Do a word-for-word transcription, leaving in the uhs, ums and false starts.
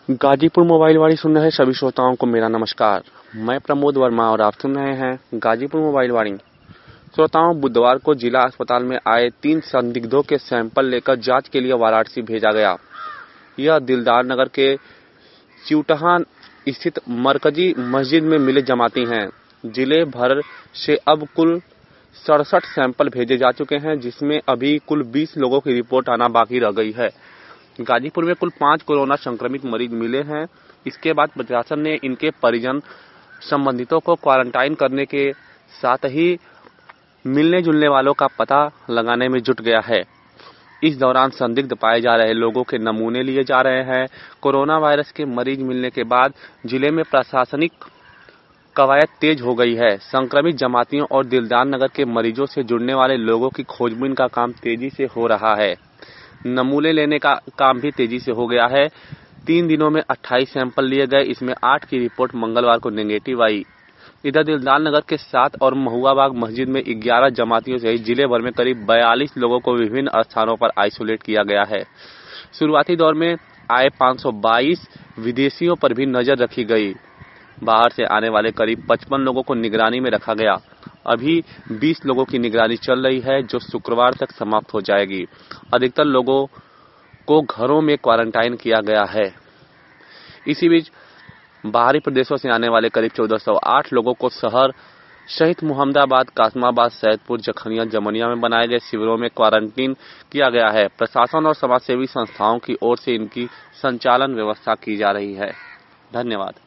Ghazipur mobile वाणी सुन रहे सभी श्रोताओं को मेरा नमस्कार। मैं प्रमोद वर्मा और आप सुन रहे हैं गाजीपुर मोबाइल वाणी। श्रोताओं, बुधवार को जिला अस्पताल में आए तीन संदिग्धों के सैंपल लेकर जांच के लिए वाराणसी भेजा गया। यह दिलदार नगर के चिउटहान स्थित मरकजी मस्जिद में मिले जमाती हैं। जिले भर से अब कुल सड़सठ सैंपल भेजे जा चुके हैं, जिसमें अभी कुल बीस लोगों की रिपोर्ट आना बाकी रह गई है। गाजीपुर में कुल पांच कोरोना संक्रमित मरीज मिले हैं। इसके बाद प्रशासन ने इनके परिजन संबंधितों को क्वारंटाइन करने के साथ ही मिलने जुलने वालों का पता लगाने में जुट गया है। इस दौरान संदिग्ध पाए जा रहे लोगों के नमूने लिए जा रहे हैं। कोरोना वायरस के मरीज मिलने के बाद जिले में प्रशासनिक कवायद तेज हो गई है। संक्रमित जमातियों और दिलदार नगर के मरीजों से जुड़ने वाले लोगों की खोजबीन का काम तेजी से हो रहा है। नमूने लेने का काम भी तेजी से हो गया है। तीन दिनों में अट्ठाईस सैंपल लिए गए, इसमें आठ की रिपोर्ट मंगलवार को नेगेटिव आई। इधर दिलदार नगर के सात और महुआबाग मस्जिद में ग्यारह जमातियों सहित जिले भर में करीब बयालीस लोगों को विभिन्न स्थानों पर आइसोलेट किया गया है। शुरुआती दौर में आए पाँच सौ बाईस विदेशियों पर भी नजर रखी गई। बाहर से आने वाले करीब पचपन लोगों को निगरानी में रखा गया। अभी बीस लोगों की निगरानी चल रही है, जो शुक्रवार तक समाप्त हो जाएगी। अधिकतर लोगों को घरों में क्वारंटाइन किया गया है। इसी बीच बाहरी प्रदेशों से आने वाले करीब चौदह सौ आठ लोगों को शहर सहित मुहम्मदाबाद, कासमाबाद, सैदपुर, जखनिया, जमनिया में बनाए गए शिविरों में क्वारंटीन किया गया है। प्रशासन और समाजसेवी संस्थाओं की ओर से इनकी संचालन व्यवस्था की जा रही है। धन्यवाद।